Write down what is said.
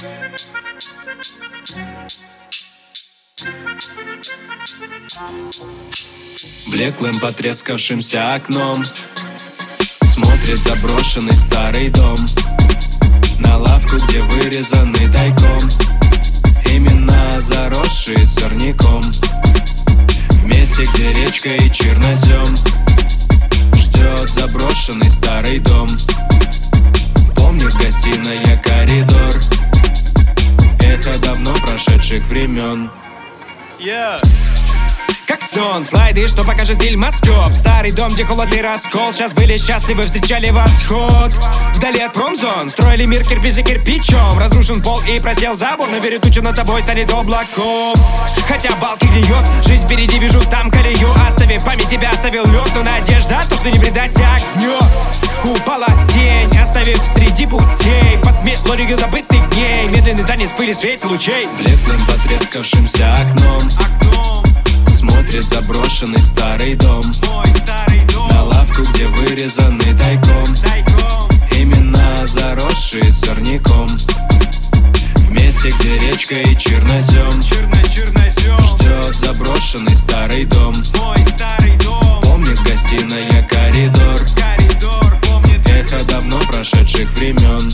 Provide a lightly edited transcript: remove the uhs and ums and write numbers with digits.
Блеклым потрескавшимся окном смотрит заброшенный старый дом. На лавку, где вырезаны тайком имена, заросшие сорняком. В месте, где речка и чернозем ждет заброшенный старый дом. Помнит гостиная коридор, эхо давно прошедших времен. Как сон, слайды, что покажет фильмоскоп. Старый дом, где холод и раскол. Сейчас были счастливы, встречали восход. Вдали от промзон строили мир кирпич за кирпичом. Разрушен пол и просел забор, но верю, туча над тобой станет облаком. Хотя балки гниет, жизнь впереди, вижу там колею. Оставив память, тебя оставил лед, но надежда, то, что не предать огню. Упала тень, оставив среди путей под мелодию забытых дней. Медленный танец пыли в свете лучей. Блеклым потрескавшимся окном смотрит заброшенный старый дом. Мой старый дом. На лавку, где вырезаны тайком имена, заросшие сорняком. В месте, где речка и чернозем ждет заброшенный старый дом. Мой старый дом. Помнит гостиная коридор, Помнит эхо давно прошедших времен.